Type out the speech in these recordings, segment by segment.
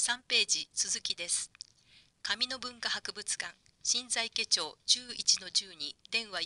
3ページ続きです。上野文化博物館新在家町 11-12 電話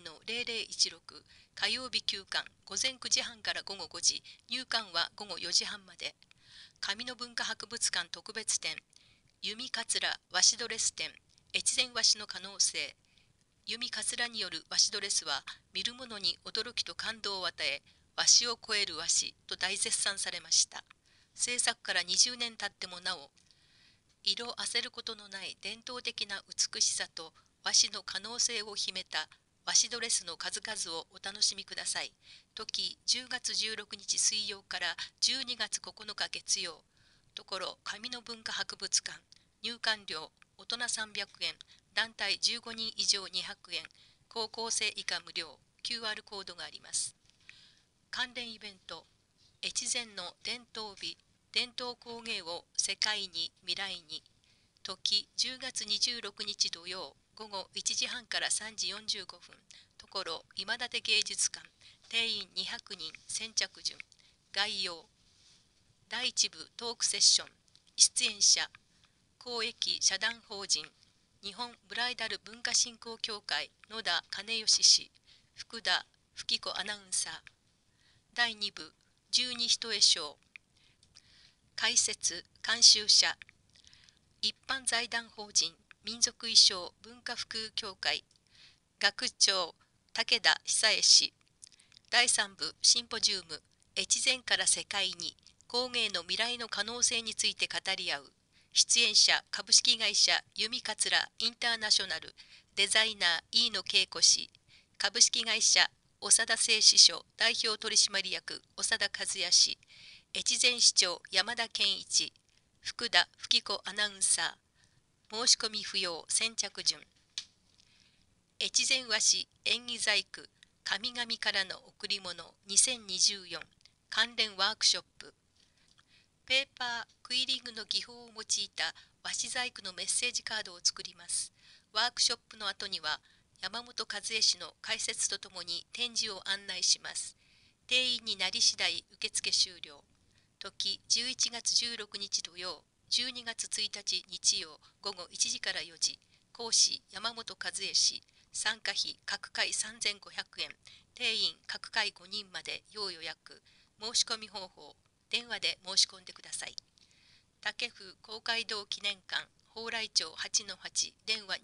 42-0016 火曜日休館午前9時半から午後5時入館は午後4時半まで。上野文化博物館特別展弓桂和紙ドレス展越前和紙の可能性。弓桂による和紙ドレスは見る者に驚きと感動を与え、和紙を超える和紙と大絶賛されました。制作から20年経ってもなお、色あせることのない伝統的な美しさと和紙の可能性を秘めた和紙ドレスの数々をお楽しみください。時10月16日水曜から12月9日月曜。ところ上野文化博物館。入館料大人300円、団体15人以上200円、高校生以下無料。 QR コードがあります。関連イベント越前の伝統美伝統工芸を世界に未来に。時10月26日土曜午後1時半から3時45分。ところ今立芸術館。定員200人先着順。概要第1部トークセッション。出演者公益社団法人日本ブライダル文化振興協会野田兼義氏福田吹子アナウンサー。第2部十二人絵賞。解説監修者一般財団法人民族衣装文化普及協会学長武田久恵氏。第3部シンポジウム越前から世界に工芸の未来の可能性について語り合う。出演者株式会社弓桂インターナショナルデザイナー飯野恵子氏。株式会社長田製糸所代表取締役長田和也氏。越前市長山田健一。福田吹子アナウンサー。申し込み不要先着順。越前和紙縁起細工神々からの贈り物2024関連ワークショップ。ペーパークイリングの技法を用いた和紙細工のメッセージカードを作ります。ワークショップの後には山本和恵氏の解説とともに展示を案内します。定員になり次第受付終了。時11月16日土曜12月1日日曜午後1時から4時。講師山本和恵氏。参加費各回3500円。定員各回5人まで要予約。申し込み方法電話で申し込んでください。武府公会堂記念館蓬莱町 8-8 電話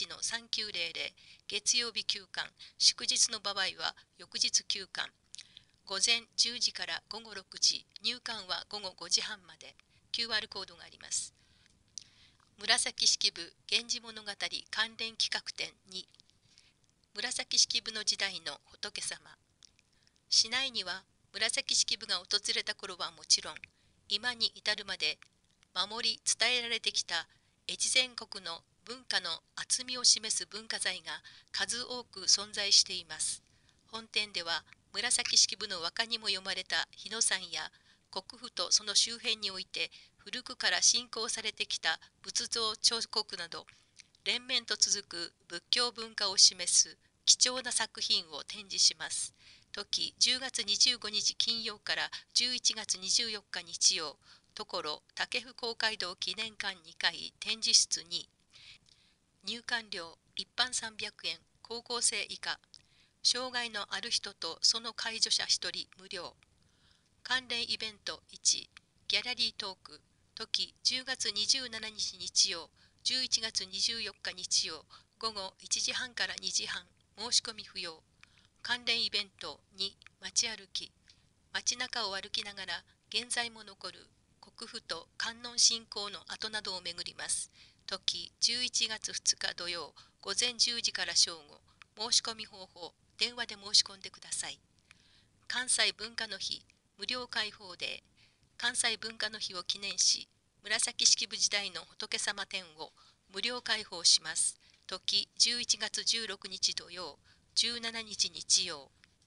21-3900 月曜日休館。祝日の場合は翌日休館。午前10時から午後6時入館は午後5時半まで。 QR コードがあります。紫式部源氏物語関連企画展2。紫式部の時代の仏様。市内には紫式部が訪れた頃はもちろん今に至るまで守り伝えられてきた越前国の文化の厚みを示す文化財が数多く存在しています。本展では紫式部の和歌にも読まれた日野山や国府とその周辺において古くから信仰されてきた仏像彫刻など連綿と続く仏教文化を示す貴重な作品を展示します。時10月25日金曜から11月24日日曜。ところ武府公会堂記念館2階展示室2。入館料一般300円、高校生以下。障害のある人とその介助者1人無料。関連イベント1。ギャラリートーク。時10月27日日曜、11月24日日曜、午後1時半から2時半。申し込み不要。関連イベント2。街歩き。街中を歩きながら現在も残る国府と観音信仰の跡などを巡ります。時11月2日土曜午前10時から正午。申し込み方法電話で申し込んでください。関西文化の日無料開放デー。関西文化の日を記念し紫式部時代の仏様展を無料開放します。時11月16日土曜17日日曜。